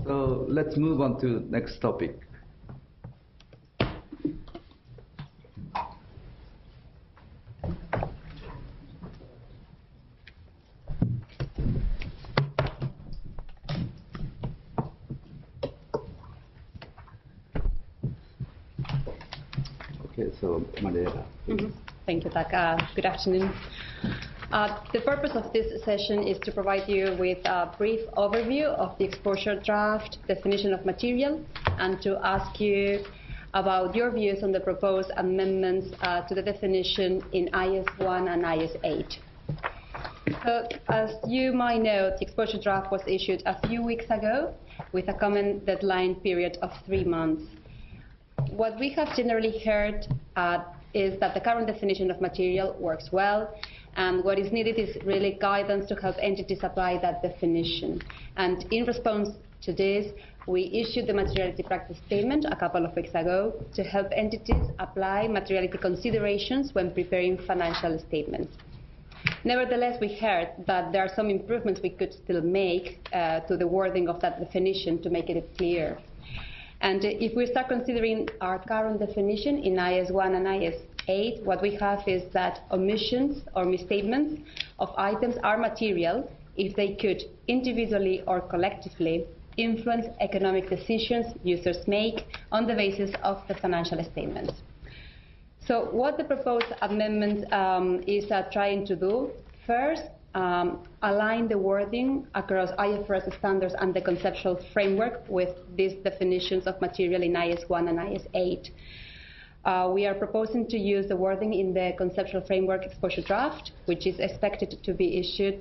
So let's move on to the next topic. Okay, so Mariela. Thank you, Taka. Good afternoon. The purpose of this session is to provide you with a brief overview of the exposure draft definition of material and to ask you about your views on the proposed amendments to the definition in IS1 and IS8. So, as you might know, the exposure draft was issued a few weeks ago with a comment deadline period of 3 months. What we have generally heard is that the current definition of material works well, and what is needed is really guidance to help entities apply that definition. And in response to this, we issued the materiality practice statement a couple of weeks ago to help entities apply materiality considerations when preparing financial statements. Nevertheless, we heard that there are some improvements we could still make to the wording of that definition to make it clear. And if we start considering our current definition in IS1 and IS8, what we have is that omissions or misstatements of items are material if they could individually or collectively influence economic decisions users make on the basis of the financial statements. So what the proposed amendment is trying to do, first, align the wording across IFRS standards and the conceptual framework with these definitions of material in IS1 and IS8. We are proposing to use the wording in the conceptual framework exposure draft, which is expected to be issued,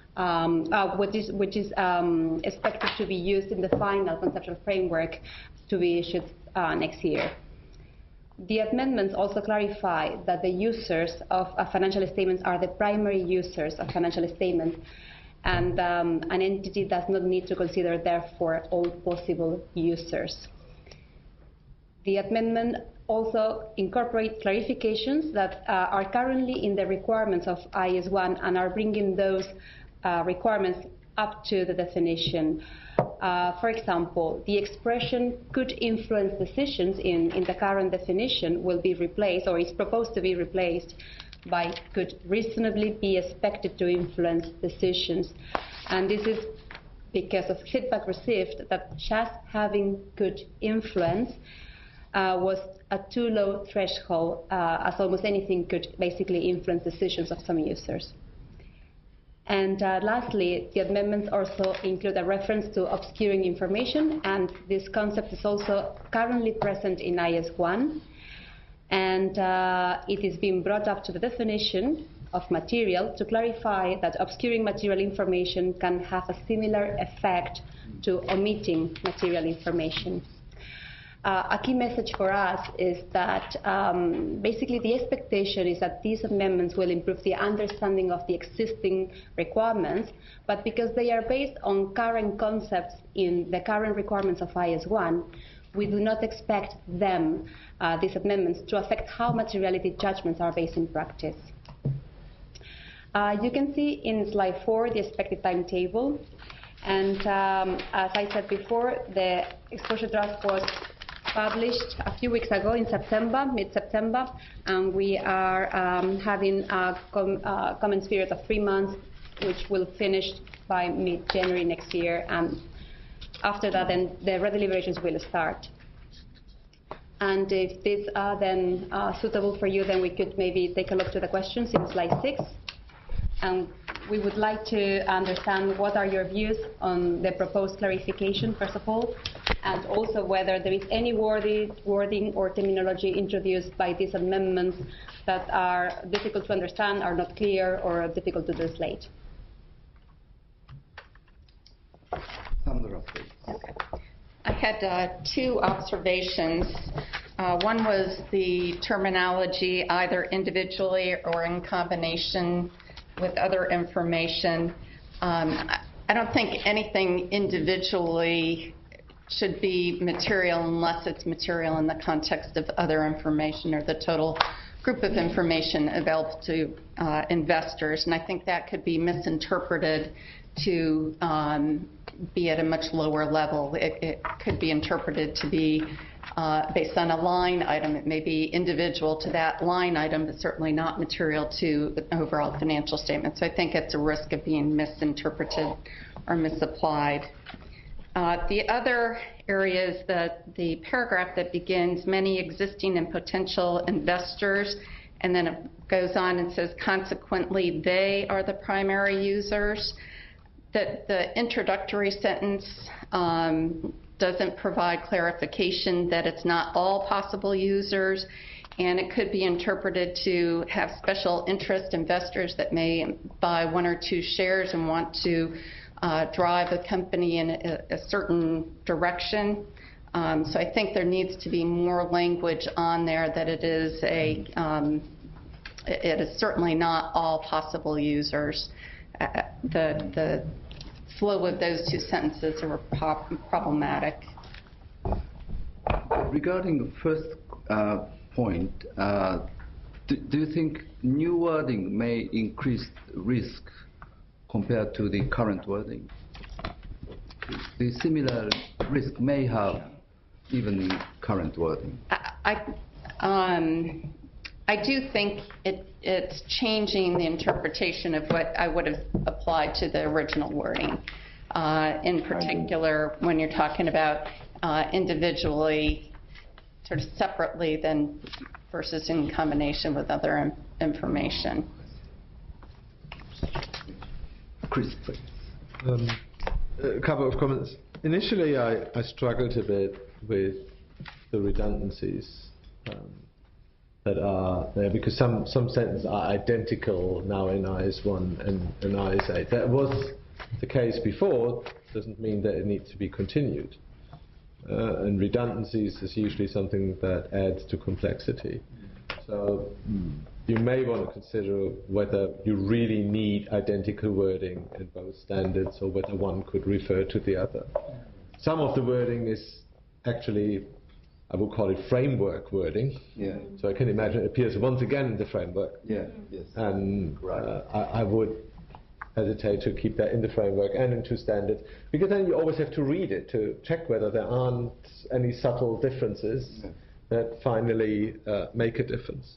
expected to be used in the final conceptual framework to be issued next year. The amendments also clarify that the users of financial statements are the primary users of financial statements, and an entity does not need to consider, therefore, all possible users. The amendment also incorporates clarifications that are currently in the requirements of IS1 and are bringing those requirements up to the definition. For example, the expression could influence decisions in the current definition will be replaced, or is proposed to be replaced, by could reasonably be expected to influence decisions. And this is because of feedback received that just having could influence was a too low threshold, as almost anything could basically influence decisions of some users. And lastly, the amendments also include a reference to obscuring information, and this concept is also currently present in IS1, and it is being brought up to the definition of material to clarify that obscuring material information can have a similar effect to omitting material information. A key message for us is that basically the expectation is that these amendments will improve the understanding of the existing requirements, but because they are based on current concepts in the current requirements of IS1, we do not expect them, these amendments, to affect how materiality judgments are based in practice. You can see in slide 4 the expected timetable, and as I said before, the exposure draft was published a few weeks ago in September, mid-September, and we are having a comments period of 3 months, which will finish by mid-January next year, and after that then the deliberations will start. And if these are then suitable for you, then we could maybe take a look to the questions in slide 6. And we would like to understand what are your views on the proposed clarification, first of all, and also whether there is any wording or terminology introduced by these amendments that are difficult to understand, are not clear, or difficult to translate. Sandra, please. Okay. I had 2 observations. One was the terminology, either individually or in combination with other information. I don't think anything individually should be material unless it's material in the context of other information or the total group of information available to investors. And I think that could be misinterpreted to be at a much lower level. It could be interpreted to be based on a line item. It may be individual to that line item, but certainly not material to the overall financial statement. So I think it's a risk of being misinterpreted or misapplied. The other area is the paragraph that begins, many existing and potential investors, and then it goes on and says, consequently, they are the primary users. The introductory sentence doesn't provide clarification that it's not all possible users, and it could be interpreted to have special interest investors that may buy 1 or 2 shares and want to drive the company in a certain direction. So I think there needs to be more language on there that it is certainly not all possible users. The flow of those 2 sentences are problematic. Regarding the first point, do you think new wording may increase risk compared to the current wording? The similar risk may have even in current wording. I do think it's changing the interpretation of what I would have applied to the original wording. In particular, when you're talking about individually, sort of separately, then versus in combination with other information. Chris, please. A couple of comments. Initially, I struggled a bit with the redundancies that are there, because some sentences are identical now in IS1 and IS8. That was the case before, doesn't mean that it needs to be continued. And redundancies is usually something that adds to complexity. So you may want to consider whether you really need identical wording in both standards, or whether one could refer to the other. Some of the wording is actually, I would call it framework wording. Yeah. So I can imagine it appears once again in the framework. Yeah. Yes. And Right. I would hesitate to keep that in the framework and into standards, because then you always have to read it to check whether there aren't any subtle differences that finally make a difference.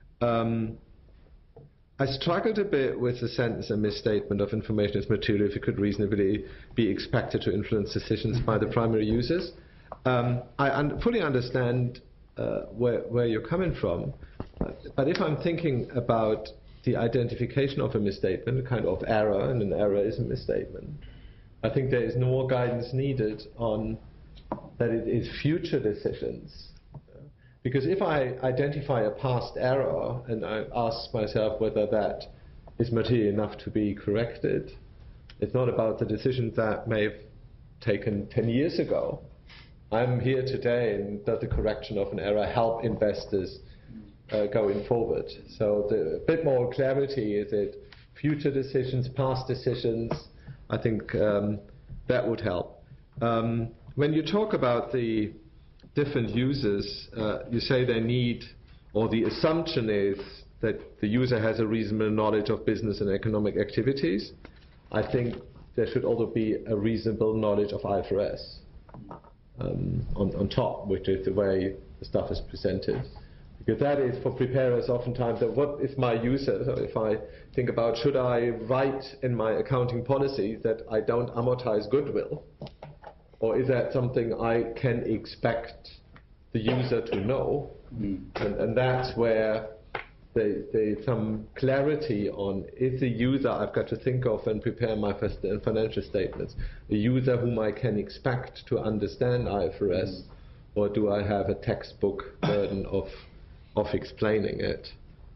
I struggled a bit with the sentence, a misstatement of information is material if it could reasonably be expected to influence decisions by the primary users. I fully understand where you're coming from, but if I'm thinking about the identification of a misstatement, a kind of error, and an error is a misstatement, I think there is more guidance needed on that it is future decisions. Because if I identify a past error and I ask myself whether that is material enough to be corrected, it's not about the decisions that may have taken 10 years ago. I'm here today, and does the correction of an error help investors going forward? So a bit more clarity, is it future decisions, past decisions? I think that would help. When you talk about the different users, you say they need, or the assumption is that the user has a reasonable knowledge of business and economic activities. I think there should also be a reasonable knowledge of IFRS on top, which is the way the stuff is presented. Because that is, for preparers, oftentimes, that what is my user? So if I think about, should I write in my accounting policy that I don't amortize goodwill? Or is that something I can expect the user to know? And that's where there's some clarity on, is the user I've got to think of and prepare my financial statements a user whom I can expect to understand IFRS, or do I have a textbook burden of explaining it?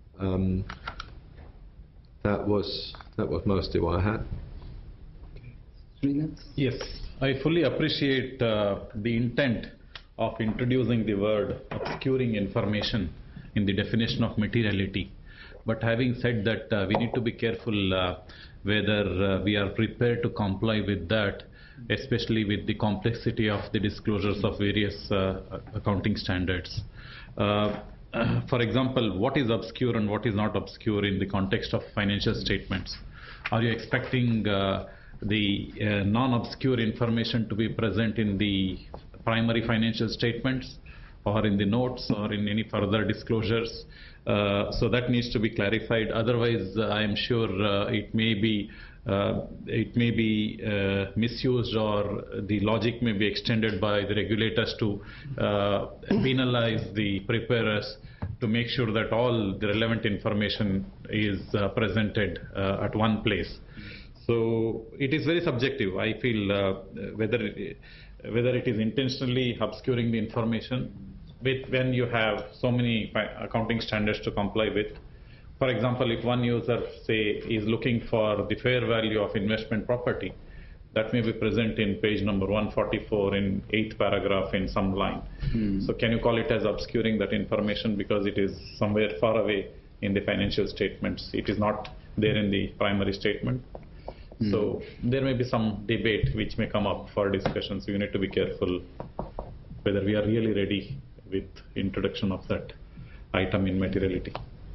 That was mostly what I had. Yes, I fully appreciate the intent of introducing the word obscuring information in the definition of materiality. But having said that, we need to be careful whether we are prepared to comply with that, especially with the complexity of the disclosures of various accounting standards. For example, what is obscure and what is not obscure in the context of financial statements? Are you expecting the non-obscure information to be present in the primary financial statements or in the notes or in any further disclosures. So that needs to be clarified. Otherwise, I am sure it may be misused, or the logic may be extended by the regulators to penalize the preparers to make sure that all the relevant information is presented at one place. So it is very subjective. I feel whether it is intentionally obscuring the information when you have so many accounting standards to comply with. For example, if one user, say, is looking for the fair value of investment property, that may be present in page number 144 in 8th paragraph in some line. So can you call it as obscuring that information because it is somewhere far away in the financial statements? It is not there in the primary statement. So there may be some debate which may come up for discussion. So you need to be careful whether we are really ready with introduction of that item in materiality.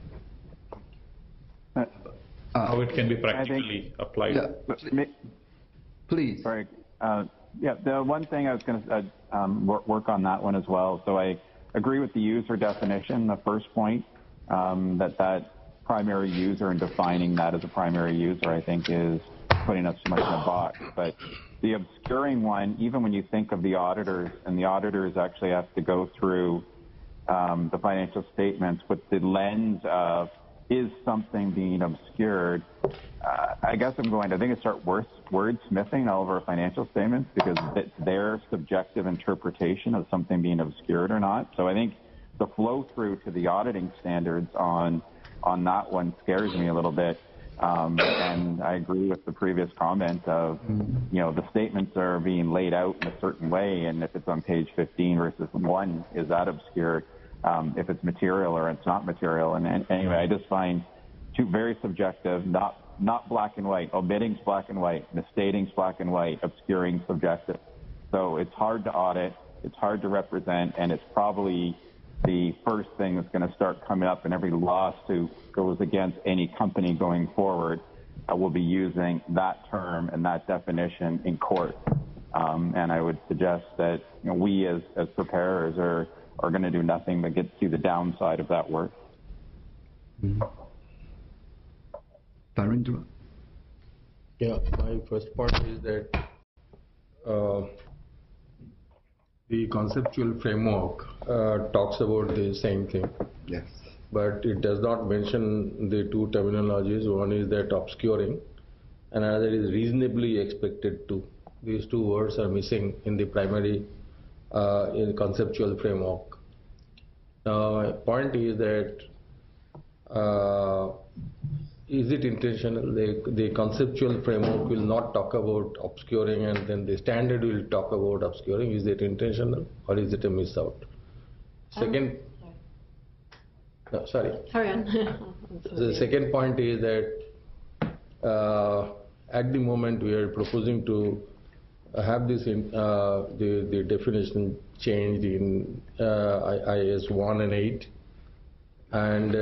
How it can be practically applied. Yeah. Please. Sorry. Yeah, the one thing I was going to work on that one as well. So I agree with the user definition, the first point, that primary user and defining that as a primary user, I think, is putting us too much in a box. But the obscuring one, even when you think of the auditors, and the auditors actually have to go through the financial statements with the lens of, is something being obscured? I guess I think it's start wordsmithing all of our financial statements, because it's their subjective interpretation of something being obscured or not. So I think the flow through to the auditing standards on that one scares me a little bit. And I agree with the previous comment of, the statements are being laid out in a certain way, and if it's on page 15 versus 1, is that obscured? If it's material or it's not material. And anyway, I just find two very subjective, not black and white. Omitting's black and white, misstating's black and white, obscuring subjective. So it's hard to audit, it's hard to represent, and it's probably the first thing that's going to start coming up in every lawsuit goes against any company going forward. Will be using that term and that definition in court. And I would suggest that we as preparers are going to do nothing but get to the downside of that work. Barindra? Yeah, my first point is that the conceptual framework talks about the same thing. Yes. But it does not mention the two terminologies. One is that obscuring, and another is reasonably expected to. These two words are missing in the primary in conceptual framework. Now, my point is that is it intentional? The conceptual framework will not talk about obscuring, and then the standard will talk about obscuring. Is it intentional, or is it a miss out? Second, no, sorry. Carry on. The second point is that at the moment we are proposing to have this the definition changed in IAS 1 and 8, and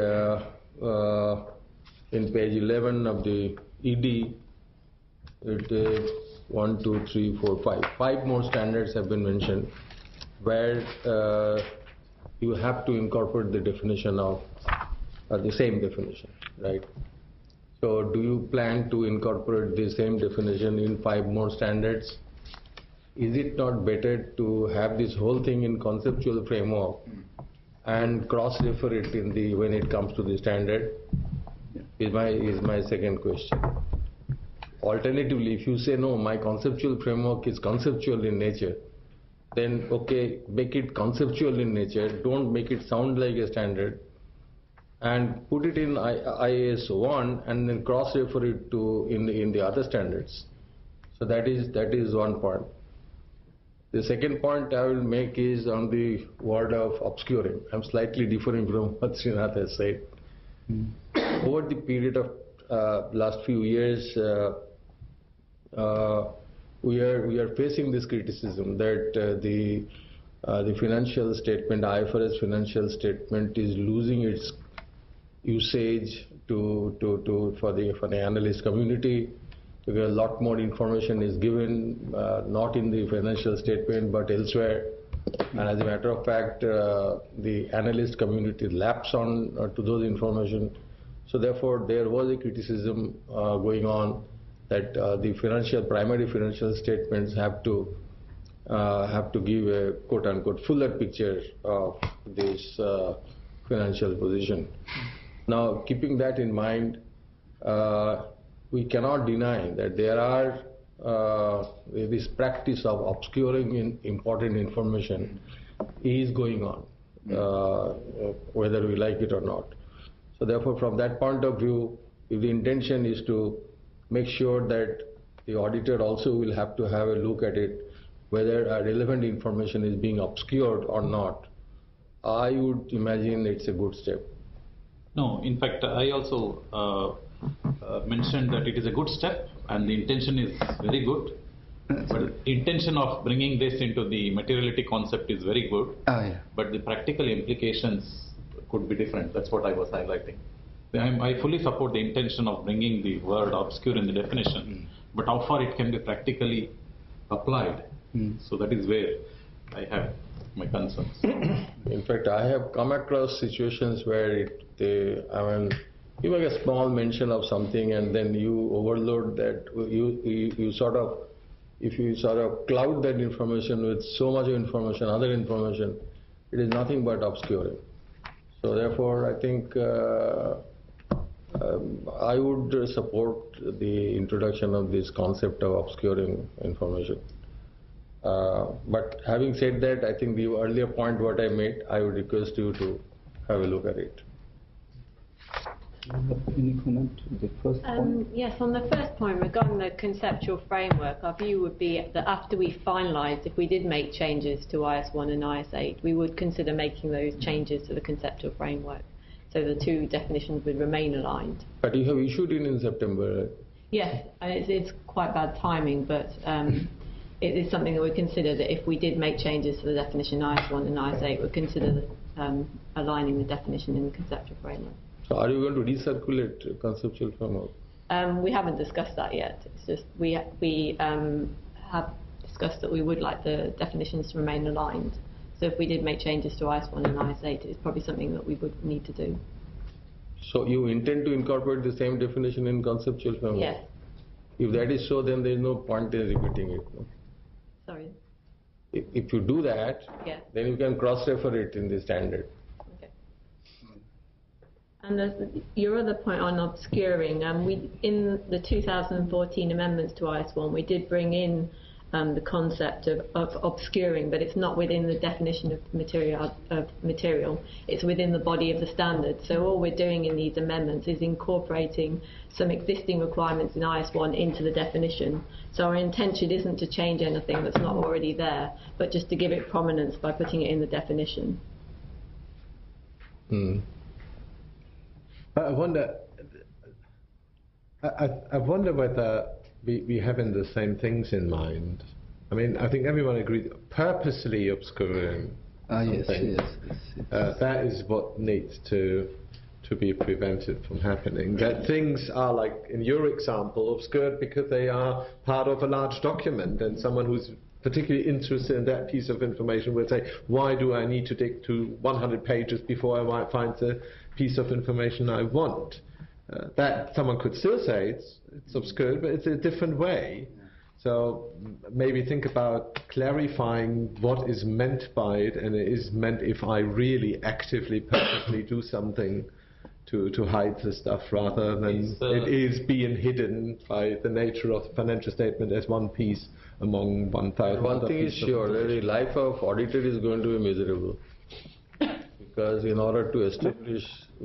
in page 11 of the ED, it is 1, 2, 3, 4, 5. 5 more standards have been mentioned where you have to incorporate the definition of the same definition, right? So do you plan to incorporate the same definition in 5 more standards? Is it not better to have this whole thing in conceptual framework and cross-refer it in the when it comes to the standard? Is my second question. Alternatively, if you say no, my conceptual framework is conceptual in nature, then okay, make it conceptual in nature. Don't make it sound like a standard, and put it in IAS 1 and then cross-refer it to in the other standards. So that is one part. The second point I will make is on the word of obscuring. I'm slightly differing from what Srinath has said. Over the period of last few years, we are facing this criticism that the financial statement, IFRS financial statement, is losing its usage for the analyst community, because a lot more information is given, not in the financial statement but elsewhere. And as a matter of fact, the analyst community laps on to those information. So therefore, there was a criticism going on that the primary financial statements have to give a quote-unquote fuller picture of this financial position. Now, keeping that in mind, we cannot deny that there are this practice of obscuring important information is going on, whether we like it or not. So therefore, from that point of view, if the intention is to make sure that the auditor also will have to have a look at it, whether relevant information is being obscured or not, I would imagine it's a good step. No, in fact, I also mentioned that it is a good step and the intention is very good. But intention of bringing this into the materiality concept is very good. But the practical implications could be different. That's what I was highlighting. I fully support the intention of bringing the word obscure in the definition, but how far it can be practically applied. So that is where I have my concerns. In fact, I have come across situations where you make a small mention of something and then you overload that, you sort of, if you sort of cloud that information with so much information, other information, it is nothing but obscuring. So therefore, I think I would support the introduction of this concept of obscuring information. But having said that, I think the earlier point what I made, I would request you to have a look at it. Any comment to the first point? Yes, on the first point regarding the conceptual framework, our view would be that after we finalised, if we did make changes to IS1 and IS8, we would consider making those changes to the conceptual framework. So the two definitions would remain aligned. But you have issued it in September, right? Yes, and it's quite bad timing, but it is something that we consider that if we did make changes to the definition IS1 and IS8, we'd consider aligning the definition in the conceptual framework. So are you going to recirculate conceptual framework? We haven't discussed that yet. It's just we have discussed that we would like the definitions to remain aligned. So if we did make changes to IS1 and IS8, it's probably something that we would need to do. So you intend to incorporate the same definition in conceptual framework? Yes. If that is so, then there is no point in repeating it. No? Sorry? If you do that, yes, then you can cross-refer it in the standard. And your other point on obscuring, in the 2014 amendments to IS1, we did bring in the concept of obscuring, but it's not within the definition of material. It's within the body of the standard. So all we're doing in these amendments is incorporating some existing requirements in IS1 into the definition. So our intention isn't to change anything that's not already there, but just to give it prominence by putting it in the definition. I wonder whether we having the same things in mind. I mean, I think everyone agrees, purposely obscuring something. Yes. That is what needs to be prevented from happening. That things are, like in your example, obscured because they are part of a large document, and someone who's particularly interested in that piece of information will say, why do I need to dig to 100 pages before I might find the piece of information I want? That someone could still say it's obscured, but it's a different way. So maybe think about clarifying what is meant by it, and it is meant if I really actively, purposely do something to hide the stuff, rather than it is being hidden by the nature of the financial statement as one piece among 1,000. One thing is sure, the life of auditor is going to be miserable. Because in order to establish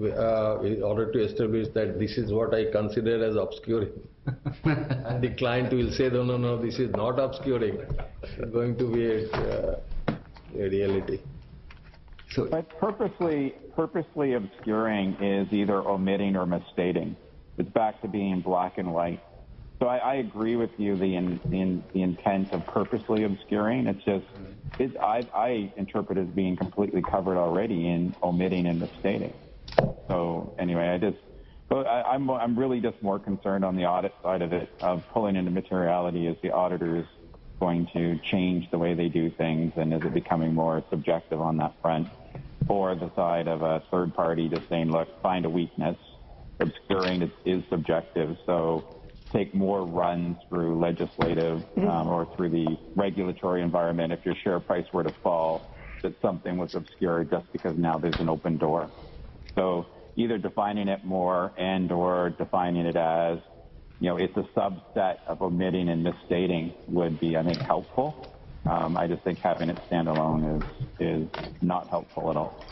that this is what I consider as obscuring, and the client will say, no, this is not obscuring, it's going to be a reality. But purposely obscuring is either omitting or misstating. It's back to being black and white. So I agree with you, the intent of purposely obscuring. It's just, I interpret it as being completely covered already in omitting and misstating. So anyway, But I'm really just more concerned on the audit side of it, of pulling into materiality. Is the auditors going to change the way they do things, and is it becoming more subjective on that front? Or the side of a third party just saying, look, find a weakness. Obscuring is subjective, so take more runs through legislative or through the regulatory environment if your share price were to fall, that something was obscured just because now there's an open door. So either defining it more and or defining it as, it's a subset of omitting and misstating would be, I think, helpful. I just think having it stand alone is not helpful at all.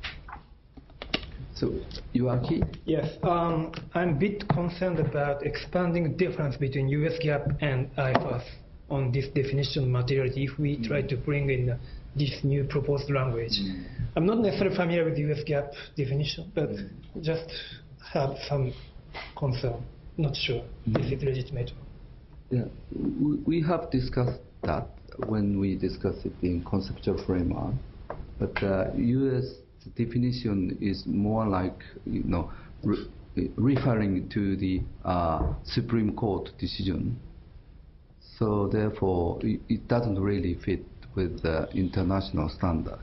So, Yuaki? Yes, I'm a bit concerned about expanding the difference between US GAAP and IFRS on this definition of materiality if we try to bring in this new proposed language. I'm not necessarily familiar with the US GAAP definition, but just have some concern. Not sure if it's legitimate. Yeah, we have discussed that when we discussed it in conceptual framework, but US definition is more like, referring to the Supreme Court decision. So therefore, it doesn't really fit with the international standard.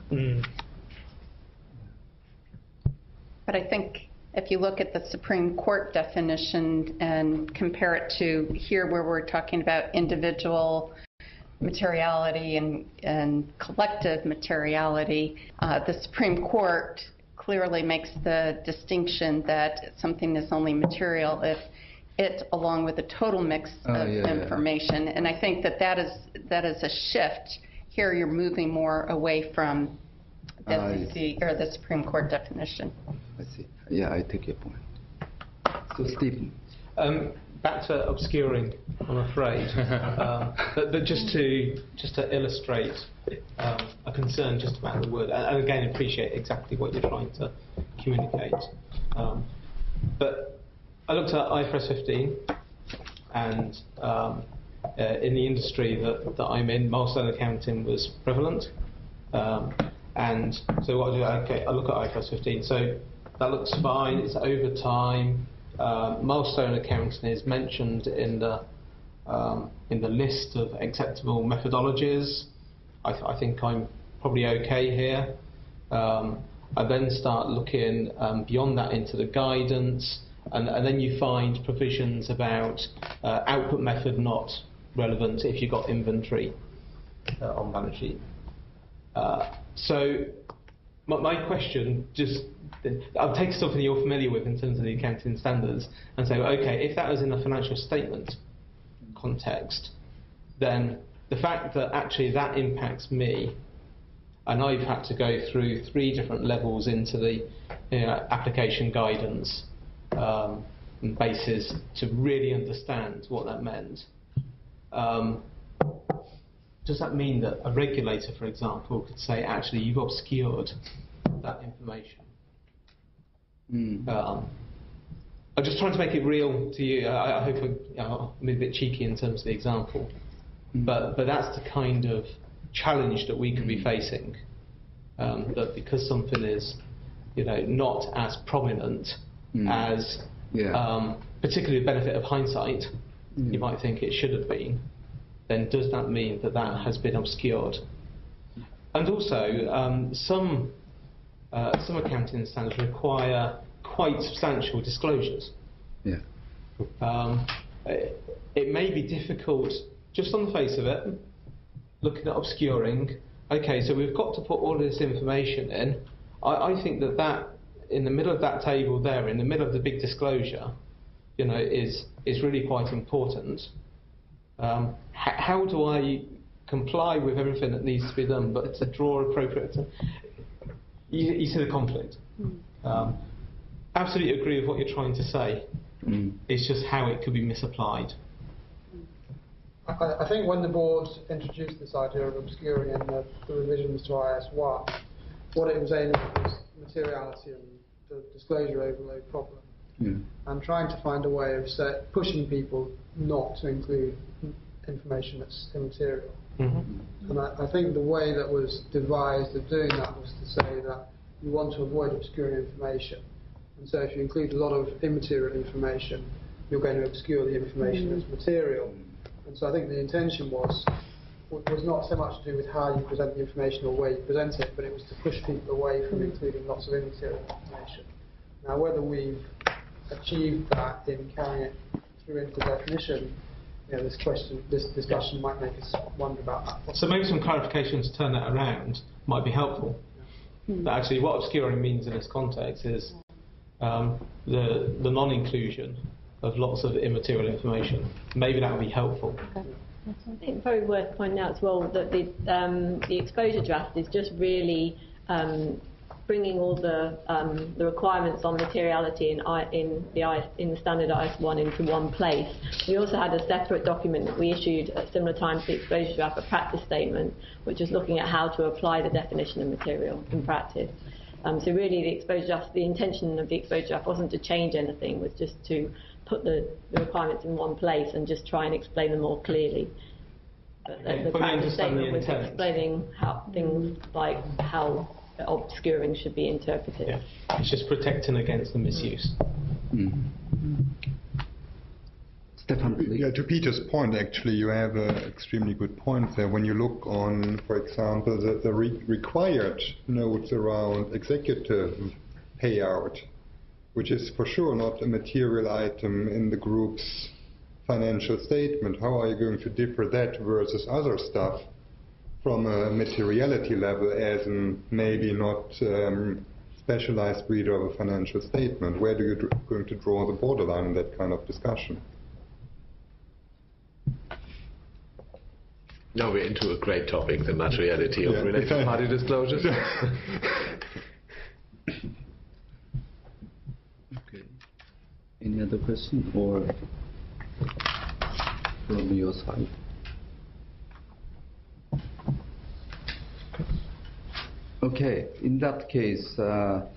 But I think if you look at the Supreme Court definition and compare it to here where we're talking about individual materiality and collective materiality, the Supreme Court clearly makes the distinction that something is only material if it, along with the total mix of information. And I think that is a shift. Here you're moving more away from the SEC or the Supreme Court definition. I see. Yeah, I take your point. So, Stephen. Back to obscuring, I'm afraid. But just to illustrate a concern just about the word, and again appreciate exactly what you're trying to communicate. But I looked at IFRS 15, and in the industry that I'm in, milestone accounting was prevalent. And so what I do, I look at IFRS 15. So that looks fine. It's over time. Milestone accounting is mentioned in the list of acceptable methodologies. I think I'm probably okay here. I then start looking beyond that into the guidance, and then you find provisions about output method not relevant if you've got inventory on balance sheet. So my question, I'll take something you're familiar with in terms of the accounting standards and say, okay, if that was in a financial statement context, then the fact that actually that impacts me, and I've had to go through 3 different levels into the application guidance and basis to really understand what that meant. Does that mean that a regulator, for example, could say, actually, you've obscured that information? I'm just trying to make it real to you. I hope I'm a bit cheeky in terms of the example. But that's the kind of challenge that we could be facing. That because something is, not as prominent as, particularly the benefit of hindsight, you might think it should have been, then does that mean that has been obscured? And also, some accounting standards require quite substantial disclosures. Yeah. It may be difficult, just on the face of it, looking at obscuring. Okay, so we've got to put all of this information in. I think that in the middle of that table there, in the middle of the big disclosure, is really quite important. How do I comply with everything that needs to be done, but to draw appropriate? You see the conflict. Absolutely agree with what you're trying to say. It's just how it could be misapplied. I think when the board introduced this idea of obscuring in the revisions to IS1, what it was aiming at was materiality and the disclosure overload problem. And trying to find a way of pushing people not to include information that's immaterial. And I think the way that was devised of doing that was to say that you want to avoid obscuring information, And so if you include a lot of immaterial information, you're going to obscure the information that's material. And so I think the intention was not so much to do with how you present the information or where you present it, but it was to push people away from including lots of immaterial information. Now, whether we've achieved that in carrying it through into the definition, this discussion might make us wonder about that. So maybe some clarifications to turn that around might be helpful. But actually, what obscuring means in this context is the non-inclusion of lots of immaterial information. Maybe that would be helpful. Okay. I think it's probably worth pointing out as well that the exposure draft is just really bringing all the requirements on materiality in the standard IS1 into one place. We also had a separate document that we issued at similar time to the exposure draft, a practice statement, which is looking at how to apply the definition of material in practice. So really, the exposure draft, the intention of the exposure draft wasn't to change anything; was just to put the requirements in one place and just try and explain them more clearly. But the practice statement was explaining how things like how obscuring should be interpreted. Yeah. It's just protecting against the misuse. Stefan, please. Yeah, to Peter's point, actually, you have an extremely good point there. When you look on, for example, the required notes around executive payout, which is for sure not a material item in the group's financial statement, how are you going to differ that versus other stuff from a materiality level as maybe not specialized reader of a financial statement? Where do you going to draw the borderline in that kind of discussion? Now we're into a great topic, the materiality of related party disclosures. Okay. Any other question or from your side? Okay, in that case,